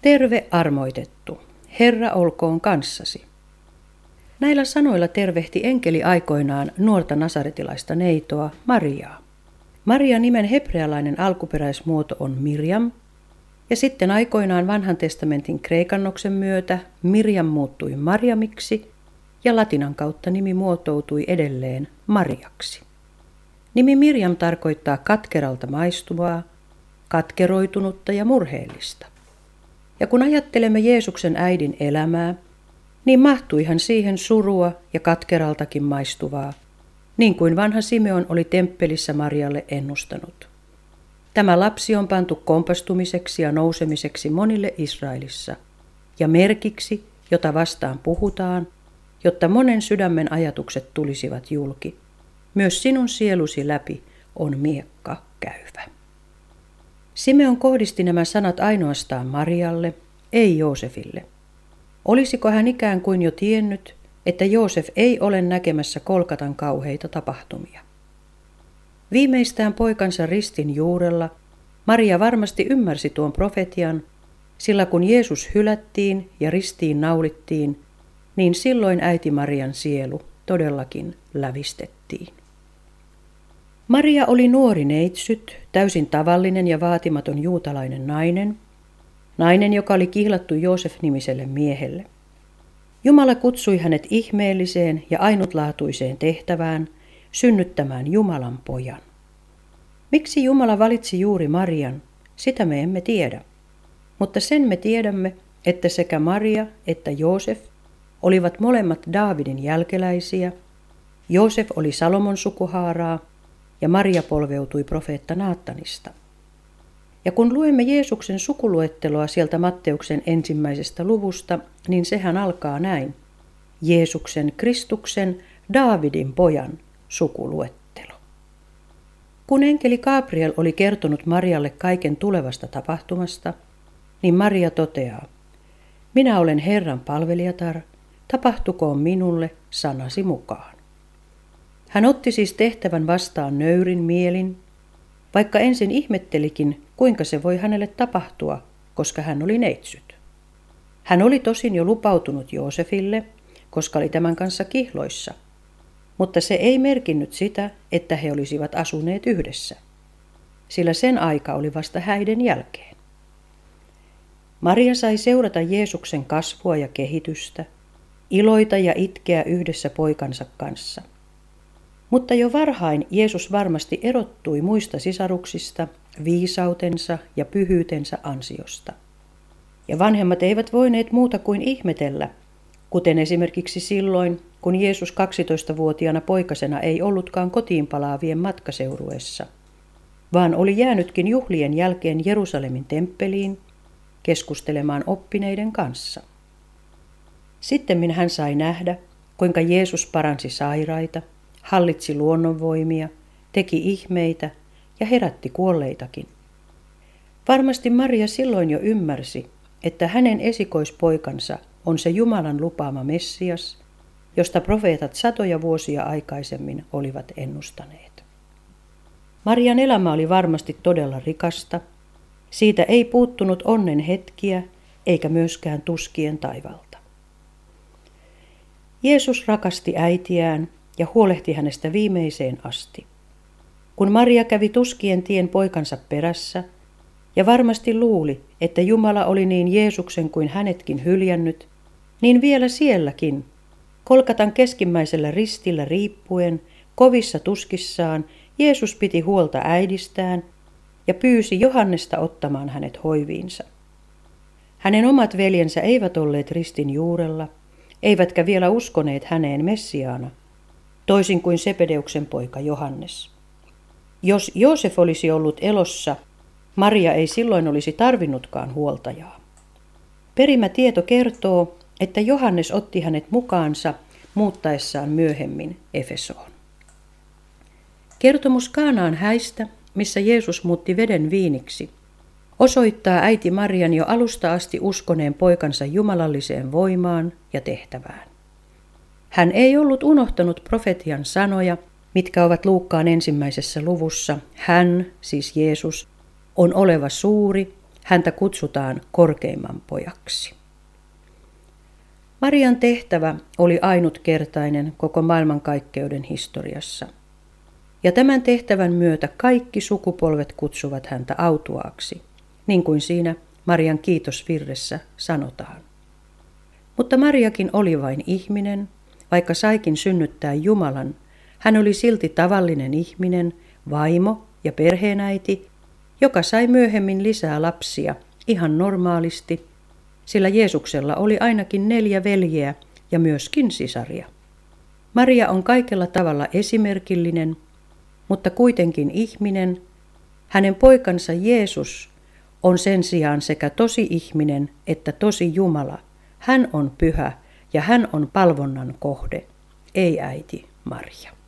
Terve armoitettu, Herra olkoon kanssasi. Näillä sanoilla tervehti enkeli aikoinaan nuorta nasaretilaista neitoa Mariaa. Marian nimen hebrealainen alkuperäismuoto on Mirjam, ja sitten aikoinaan vanhan testamentin kreikannoksen myötä Mirjam muuttui Marjamiksi, ja latinan kautta nimi muotoutui edelleen Mariaksi. Nimi Mirjam tarkoittaa katkeralta maistuvaa, katkeroitunutta ja murheellista. Ja kun ajattelemme Jeesuksen äidin elämää, niin mahtuihan siihen surua ja katkeraltakin maistuvaa, niin kuin vanha Simeon oli temppelissä Marialle ennustanut. Tämä lapsi on pantu kompastumiseksi ja nousemiseksi monille Israelissa, ja merkiksi, jota vastaan puhutaan, jotta monen sydämen ajatukset tulisivat julki. Myös sinun sielusi läpi on miekka käyvä. Simeon kohdisti nämä sanat ainoastaan Marialle, ei Joosefille. Olisiko hän ikään kuin jo tiennyt, että Joosef ei ole näkemässä Kolkatan kauheita tapahtumia? Viimeistään poikansa ristin juurella Maria varmasti ymmärsi tuon profetian, sillä kun Jeesus hylättiin ja ristiin naulittiin, niin silloin äiti Marian sielu todellakin lävistettiin. Maria oli nuori neitsyt, täysin tavallinen ja vaatimaton juutalainen nainen, joka oli kihlattu Joosef-nimiselle miehelle. Jumala kutsui hänet ihmeelliseen ja ainutlaatuiseen tehtävään, synnyttämään Jumalan pojan. Miksi Jumala valitsi juuri Marian, sitä me emme tiedä. Mutta sen me tiedämme, että sekä Maria että Joosef olivat molemmat Daavidin jälkeläisiä, Joosef oli Salomon sukuhaaraa ja Maria polveutui profeetta Naattanista. Ja kun luemme Jeesuksen sukuluetteloa sieltä Matteuksen 1. luvusta, niin sehän alkaa näin. Jeesuksen, Kristuksen, Daavidin pojan sukuluettelo. Kun enkeli Gabriel oli kertonut Marialle kaiken tulevasta tapahtumasta, niin Maria toteaa, minä olen Herran palvelijatar, tapahtukoon minulle sanasi mukaan. Hän otti siis tehtävän vastaan nöyrin mielin, vaikka ensin ihmettelikin, kuinka se voi hänelle tapahtua, koska hän oli neitsyt. Hän oli tosin jo lupautunut Joosefille, koska oli tämän kanssa kihloissa, mutta se ei merkinnyt sitä, että he olisivat asuneet yhdessä, sillä sen aika oli vasta häiden jälkeen. Maria sai seurata Jeesuksen kasvua ja kehitystä, iloita ja itkeä yhdessä poikansa kanssa. Mutta jo varhain Jeesus varmasti erottui muista sisaruksista viisautensa ja pyhyytensä ansiosta. Ja vanhemmat eivät voineet muuta kuin ihmetellä, kuten esimerkiksi silloin, kun Jeesus 12-vuotiaana poikasena ei ollutkaan kotiin palaavien matkaseurueessa, vaan oli jäänytkin juhlien jälkeen Jerusalemin temppeliin keskustelemaan oppineiden kanssa. Sittemmin hän sai nähdä, kuinka Jeesus paransi sairaita, hallitsi luonnonvoimia, teki ihmeitä ja herätti kuolleitakin. Varmasti Maria silloin jo ymmärsi, että hänen esikoispoikansa on se Jumalan lupaama Messias, josta profeetat satoja vuosia aikaisemmin olivat ennustaneet. Marian elämä oli varmasti todella rikasta. Siitä ei puuttunut onnen hetkiä eikä myöskään tuskien taivalta. Jeesus rakasti äitiään ja huolehti hänestä viimeiseen asti. Kun Maria kävi tuskien tien poikansa perässä ja varmasti luuli, että Jumala oli niin Jeesuksen kuin hänetkin hyljännyt, niin vielä sielläkin, Kolkatan keskimmäisellä ristillä riippuen, kovissa tuskissaan, Jeesus piti huolta äidistään ja pyysi Johannesta ottamaan hänet hoiviinsa. Hänen omat veljensä eivät olleet ristin juurella, eivätkä vielä uskoneet häneen Messiaana, toisin kuin Sebedeuksen poika Johannes. Jos Joosef olisi ollut elossa, Maria ei silloin olisi tarvinnutkaan huoltajaa. Perimä tieto kertoo, että Johannes otti hänet mukaansa muuttaessaan myöhemmin Efesoon. Kertomus Kaanaan häistä, missä Jeesus muutti veden viiniksi, osoittaa äiti Marian jo alusta asti uskoneen poikansa jumalalliseen voimaan ja tehtävään. Hän ei ollut unohtanut profetian sanoja, mitkä ovat Luukkaan 1. luvussa. Hän, siis Jeesus, on oleva suuri, Häntä kutsutaan korkeimman pojaksi. Marian tehtävä oli ainutkertainen koko maailmankaikkeuden historiassa. Ja tämän tehtävän myötä kaikki sukupolvet kutsuvat häntä autuaaksi, niin kuin siinä Marian kiitosvirressä sanotaan. Mutta Mariakin oli vain ihminen, vaikka saikin synnyttää Jumalan. Hän oli silti tavallinen ihminen, vaimo ja perheenäiti, joka sai myöhemmin lisää lapsia ihan normaalisti, sillä Jeesuksella oli ainakin 4 veljeä ja myöskin sisaria. Maria on kaikella tavalla esimerkillinen, mutta kuitenkin ihminen. Hänen poikansa Jeesus on sen sijaan sekä tosi ihminen että tosi Jumala. Hän on pyhä ja hän on palvonnan kohde, ei äiti Maria.